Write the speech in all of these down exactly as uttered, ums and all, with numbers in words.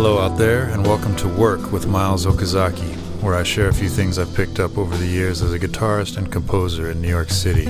Hello out there, and welcome to Work with Miles Okazaki, where I share a few things I've picked up over the years as a guitarist and composer in New York City.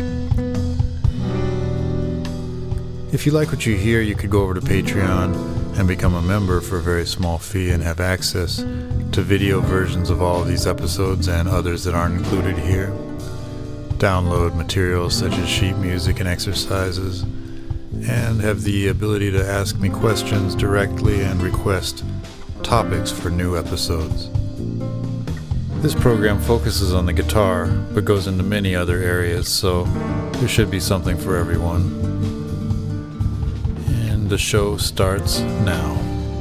If you like what you hear, you could go over to Patreon and become a member for a very small fee and have access to video versions of all of these episodes and others that aren't included here. Download materials such as sheet music and exercises, and have the ability to ask me questions directly and request topics for new episodes. This program focuses on the guitar, but goes into many other areas, so there should be something for everyone. And the show starts now.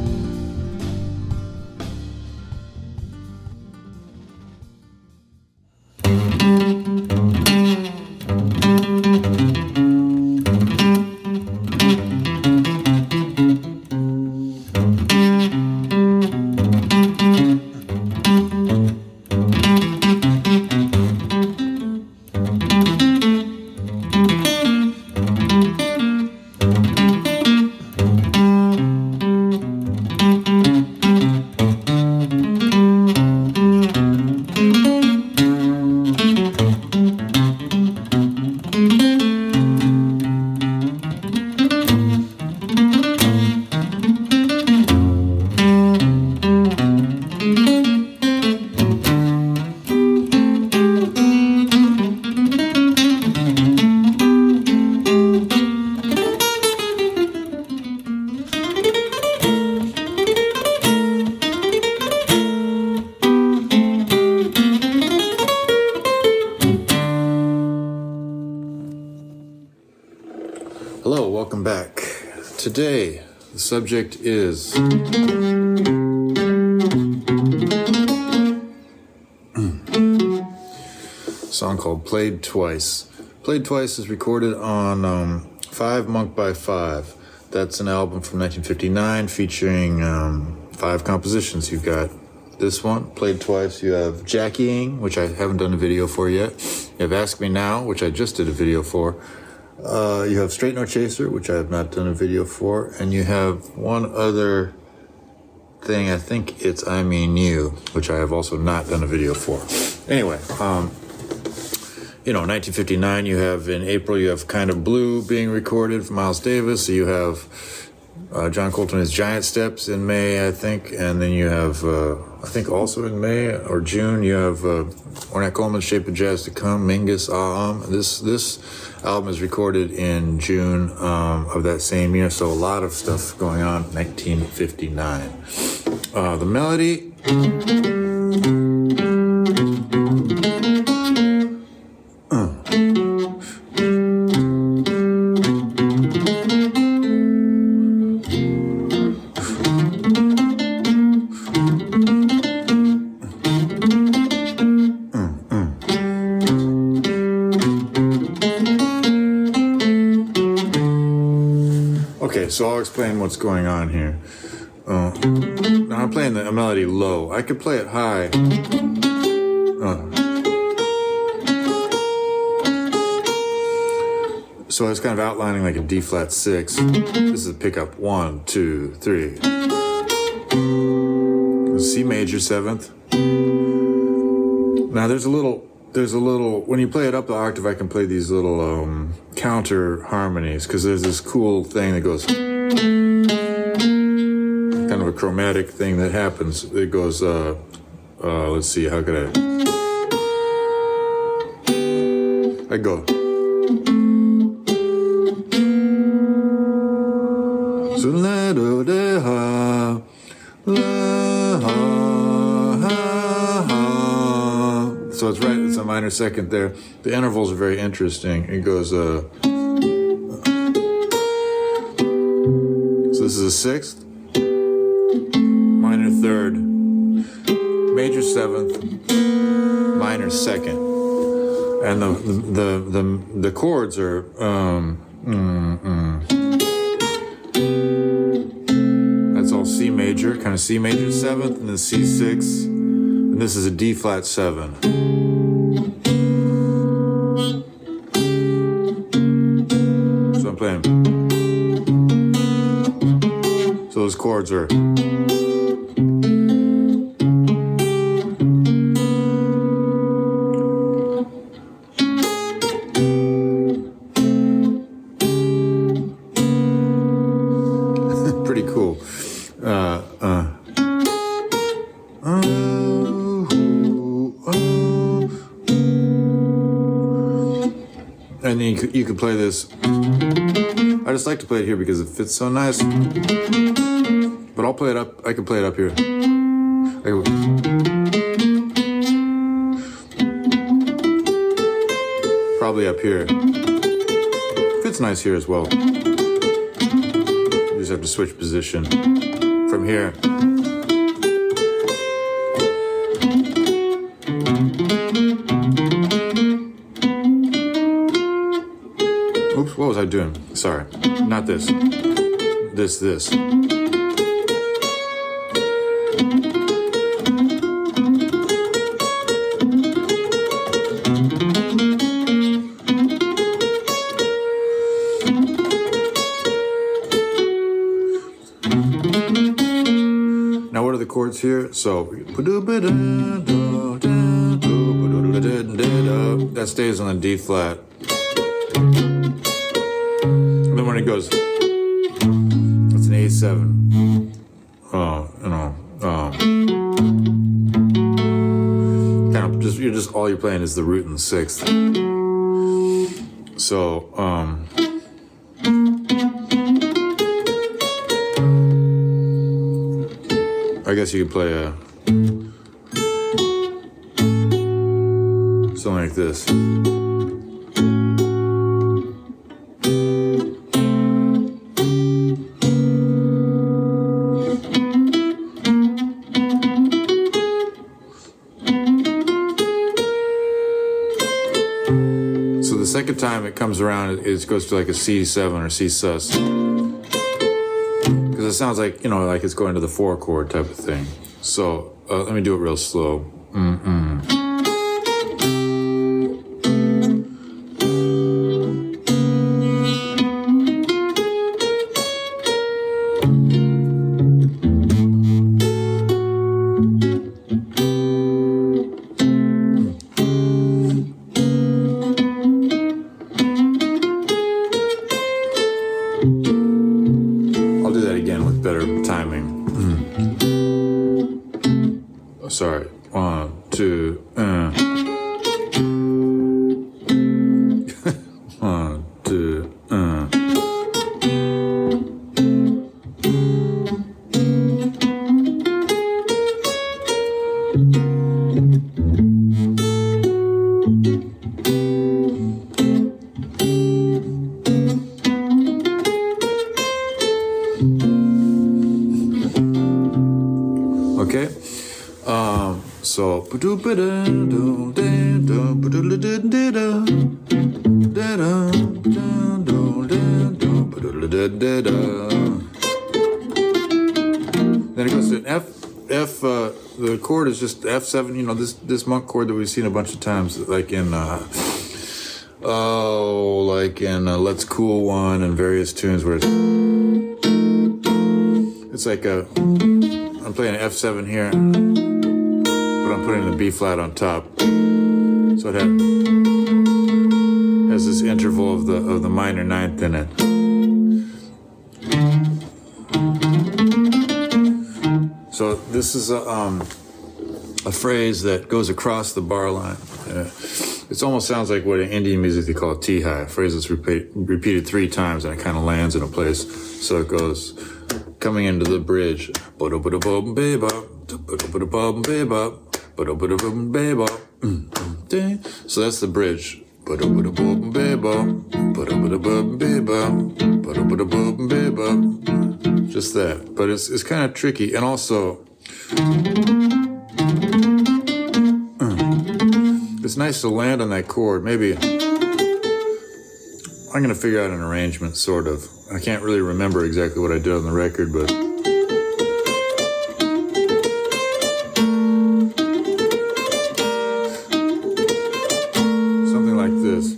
Hello, welcome back. Today, the subject is a song called Played Twice. Played Twice is recorded on um, Five Monk by Five. That's an album from nineteen fifty-nine featuring um, five compositions. You've got this one, Played Twice. You have Jackieing, which I haven't done a video for yet. You have Ask Me Now, which I just did a video for. Uh, you have Straight No Chaser, which I have not done a video for, and you have one other thing, I think it's I Mean You, which I have also not done a video for. Anyway, um, you know, nineteen fifty-nine, you have, in April, you have Kind of Blue being recorded from Miles Davis, so you have uh, John Coltrane and his Giant Steps in May, I think, and then you have, uh, I think also in May or June, you have uh, Ornette Coleman's Shape of Jazz to Come, Mingus, Ah Um. This, this album is recorded in June um, of that same year, so a lot of stuff going on, nineteen fifty-nine. Uh, the melody... Uh. Okay, so I'll explain what's going on here. Uh, now I'm playing the melody low. I could play it high. Uh. So I was kind of outlining like a D flat six. This is a pickup one, two, three. C major seventh. Now there's a little, there's a little, when you play it up the octave, I can play these little um, counter harmonies, because there's this cool thing that goes, kind of a chromatic thing that happens. It goes, uh, uh, let's see, how could I, I go. So la do de ha, la ha, ha ha. So it's right, it's a minor second there. The intervals are very interesting. It goes, uh, so this is a sixth, minor third, major seventh, minor second. And the, the, the, the, the chords are, um, mm, mm. That's all C major, kind of C major seventh, and then C six, and this is a D flat seven. So I'm playing. So those chords are oh, oh. And then you could, you could play this. I just like to play it here because it fits so nice. But I'll play it up. I can play it up here. I can, probably up here. Fits nice here as well. You just have to switch position from here. Oops, what was I doing? Sorry, not this. This, this. Now what are the chords here? So that stays on the D flat. And then when it goes, it's an A seven. Oh, you know, um, kind of just you're just all you're playing is the root and the sixth. So, um. I guess you could play a something like this. So the second time it comes around, it goes to like a C seven or C sus. Because it sounds like, you know, like it's going to the four chord type of thing. So uh, let me do it real slow. Mm-mm. I'll do that again with better timing. Mm. Sorry. One, two, uh. One, two, uh. Okay, um, so then it goes to an F. F. Uh, the chord is just F seven. You know, this this monk chord that we've seen a bunch of times, like in uh, oh, like in uh, Let's Cool One and various tunes where it's, it's like a. I'm playing an F seven here, but I'm putting the B flat on top. So it has, has this interval of the of the minor ninth in it. So this is a um, a phrase that goes across the bar line. Uh, it almost sounds like what in Indian music they call a T-high, a phrase that's repeat, repeated three times and it kind of lands in a place. So it goes. Coming into the bridge. So that's the bridge. Just that. But it's it's kind of tricky. And also, it's nice to land on that chord. Maybe I'm going to figure out an arrangement, sort of. I can't really remember exactly what I did on the record, but... something like this.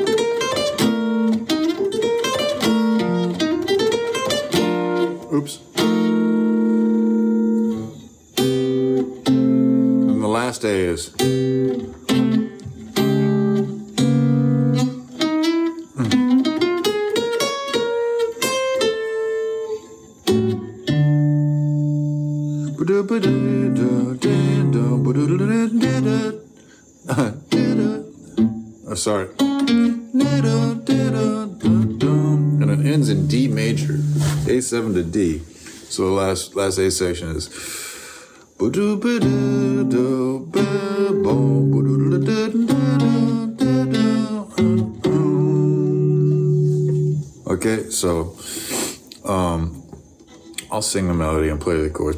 Oops. And the last A is... Da-ba-da-da. Oh, sorry. And it ends in D major, A seven to D. So the last last A section is. Okay, so um, I'll sing the melody and play the chords.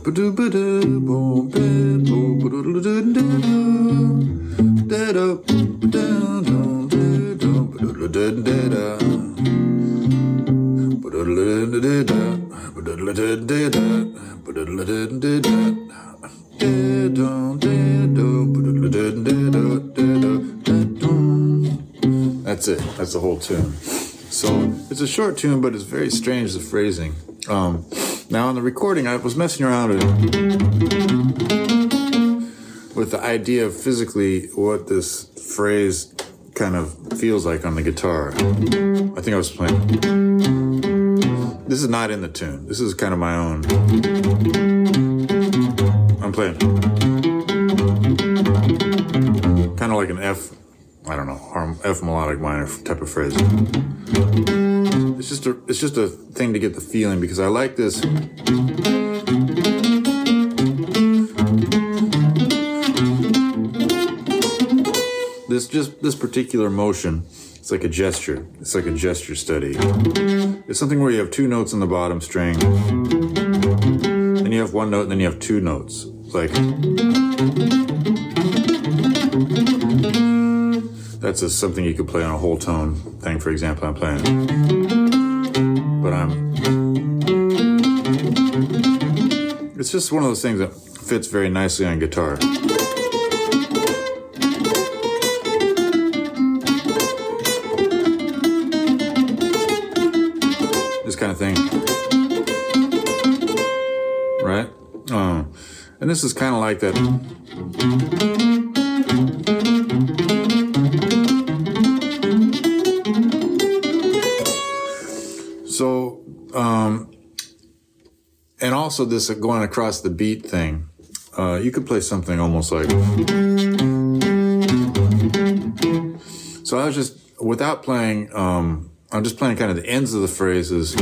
That's it. That's the whole tune. So it's a short tune, but it's very strange, the phrasing. Um, now on the recording, I was messing around with, with the idea of physically what this phrase kind of feels like on the guitar. I think I was playing. This is not in the tune. This is kind of my own. I'm playing. Kind of like an F, I don't know, F melodic minor type of phrase. It's just a, it's just a thing to get the feeling because I like this. This just this particular motion. It's like a gesture. It's like a gesture study. It's something where you have two notes on the bottom string. Then you have one note, and then you have two notes. It's like. That's a, something you could play on a whole tone thing, for example, I'm playing. But I'm... It's just one of those things that fits very nicely on guitar. This kind of thing. Right? Oh. And this is kind of like that... So, um, and also this going across the beat thing, uh, you could play something almost like, so I was just, without playing, um, I'm just playing kind of the ends of the phrases.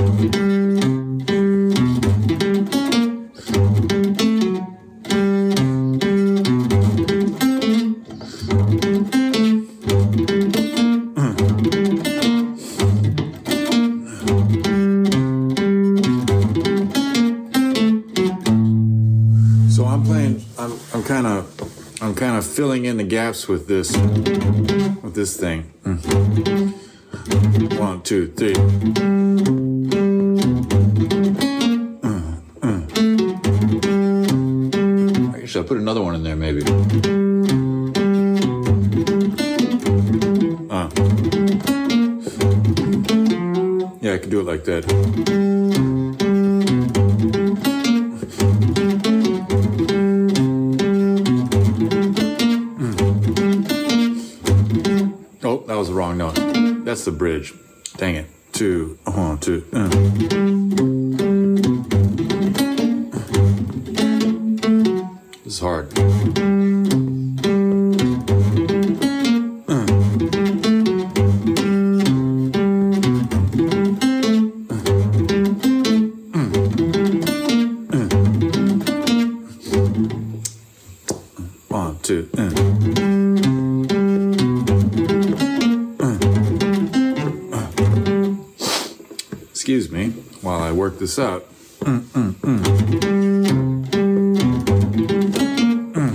Filling in the gaps with this, with this thing. One, two, three. I guess I'll put another one in there, maybe. Uh. Yeah, I can do it like that. That was the wrong note. That's the bridge. Dang it. Two, uh, two. Uh. This is hard. Uh. Uh. One, two. Uh. Excuse me, while I work this out. Mm, mm, mm. Mm.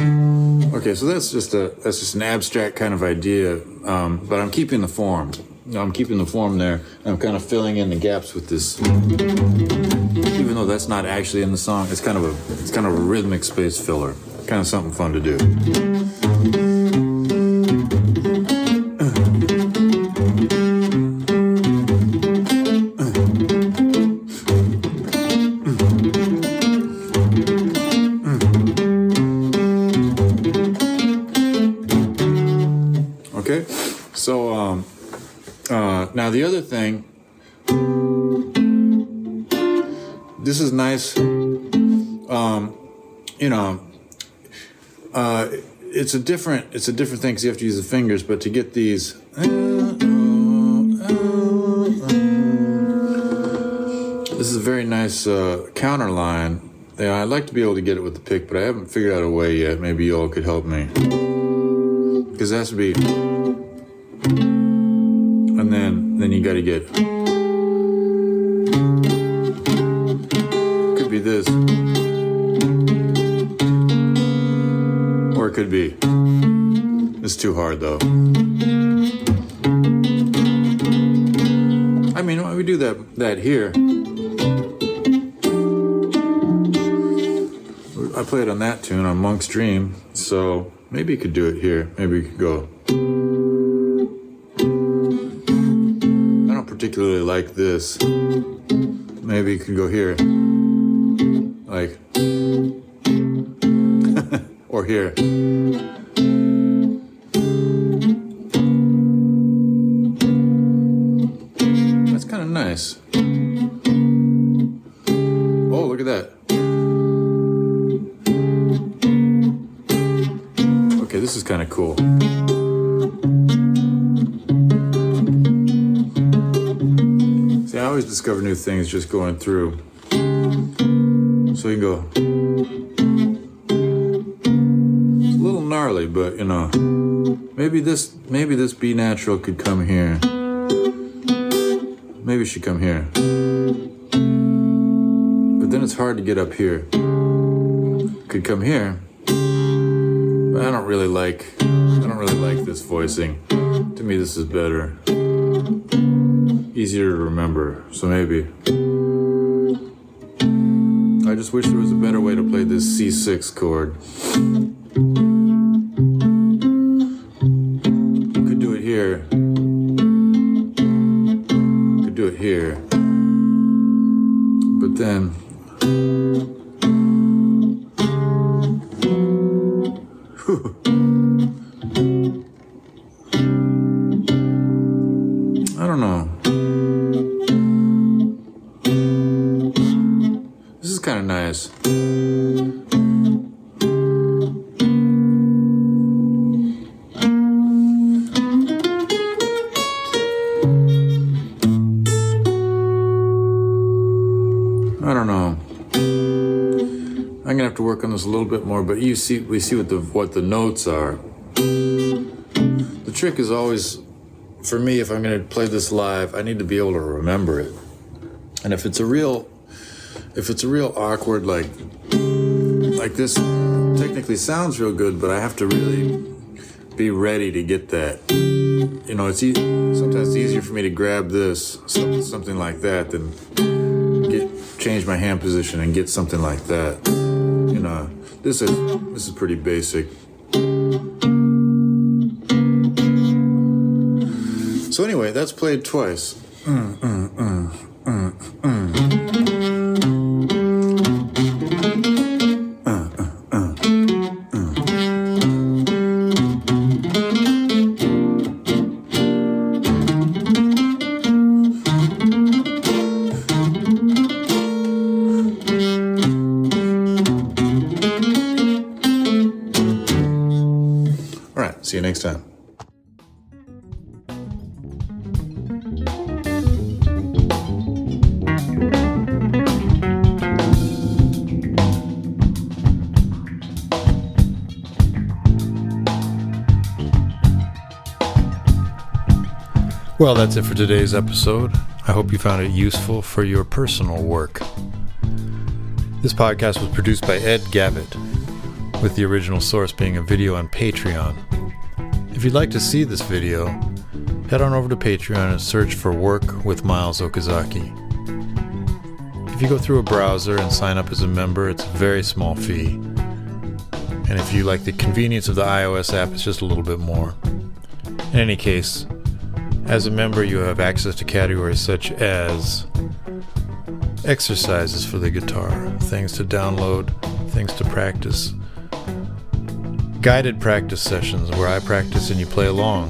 Okay, so that's just a that's just an abstract kind of idea, um, but I'm keeping the form. I'm keeping the form there. And I'm kind of filling in the gaps with this. Even though that's not actually in the song, it's kind of a it's kind of a rhythmic space filler. Kind of something fun to do. Okay, so um, uh, now the other thing. This is nice. Um, you know, uh, it's a different it's a different thing because you have to use the fingers. But to get these, uh, uh, uh, uh, this is a very nice uh, counter line. Yeah, I'd like to be able to get it with the pick, but I haven't figured out a way yet. Maybe y'all could help me. Because it has to be, and then then you got to get. Be this, or it could be. It's too hard though. I mean, we do that that here. I played on that tune on Monk's Dream, so maybe you could do it here. Maybe you could go. I don't particularly like this. Maybe you could go here. Like, or here. That's kind of nice. Oh, look at that. Okay, this is kind of cool. See, I always discover new things just going through. So you go. It's a little gnarly, but you know, maybe this maybe this B natural could come here. Maybe it should come here. But then it's hard to get up here. Could come here. But I don't really like I don't really like this voicing. To me this is better. Easier to remember. So maybe. I just wish there was a better way to play this C six chord. Could do it here. Could do it here. But then... I don't know. This is kind of nice. I don't know. I'm gonna have to work on this a little bit more, but you see, we see what the what the notes are. The trick is always, for me, if I'm gonna play this live, I need to be able to remember it. And if it's a real, if it's a real awkward, like, like this, technically sounds real good, but I have to really be ready to get that. You know, it's e- sometimes it's easier for me to grab this, something, something like that, than get change my hand position and get something like that. You know, this is this is pretty basic. So anyway, that's played twice. Mm, mm, mm, mm, mm. Uh, uh, uh, uh. All right, see you next time. Well, that's it for today's episode. I hope you found it useful for your personal work. This podcast was produced by Ed Gavitt, with the original source being a video on Patreon. If you'd like to see this video, head on over to Patreon and search for Work with Miles Okazaki. If you go through a browser and sign up as a member, it's a very small fee. And if you like the convenience of the iOS app, it's just a little bit more. In any case, as a member, you have access to categories such as exercises for the guitar, things to download, things to practice, guided practice sessions where I practice and you play along,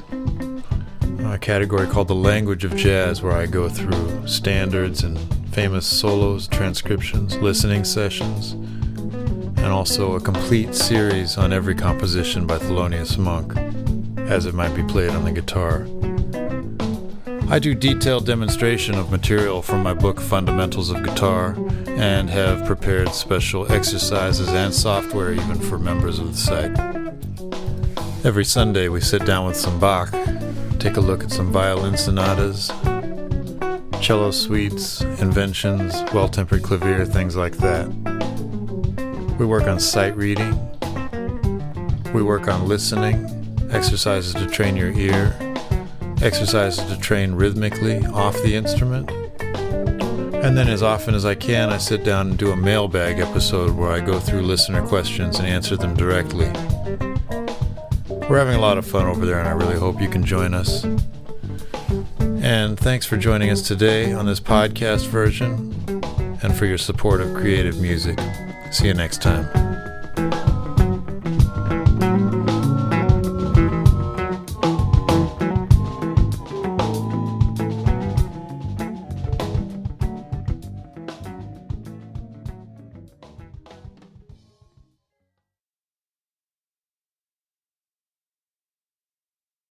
a category called the Language of Jazz where I go through standards and famous solos, transcriptions, listening sessions, and also a complete series on every composition by Thelonious Monk, as it might be played on the guitar. I do detailed demonstration of material from my book Fundamentals of Guitar, and have prepared special exercises and software even for members of the site. Every Sunday we sit down with some Bach, take a look at some violin sonatas, cello suites, inventions, well-tempered clavier, things like that. We work on sight reading. We work on listening, exercises to train your ear, exercises to train rhythmically off the instrument. And then as often as I can, I sit down and do a mailbag episode where I go through listener questions and answer them directly. We're having a lot of fun over there, and I really hope you can join us. And thanks for joining us today on this podcast version, and for your support of creative music. See you next time.